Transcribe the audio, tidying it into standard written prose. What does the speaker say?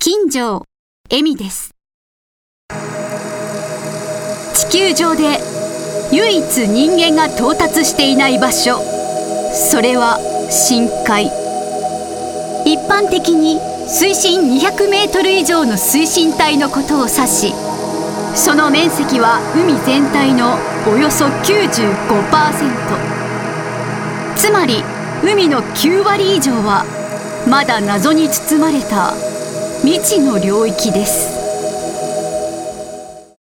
金城恵美です。地球上で唯一人間が到達していない場所、それは深海。一般的に水深200メートル以上の水深帯のことを指し、その面積は海全体のおよそ 95%。 つまり海の9割以上はまだ謎に包まれた未知の領域です。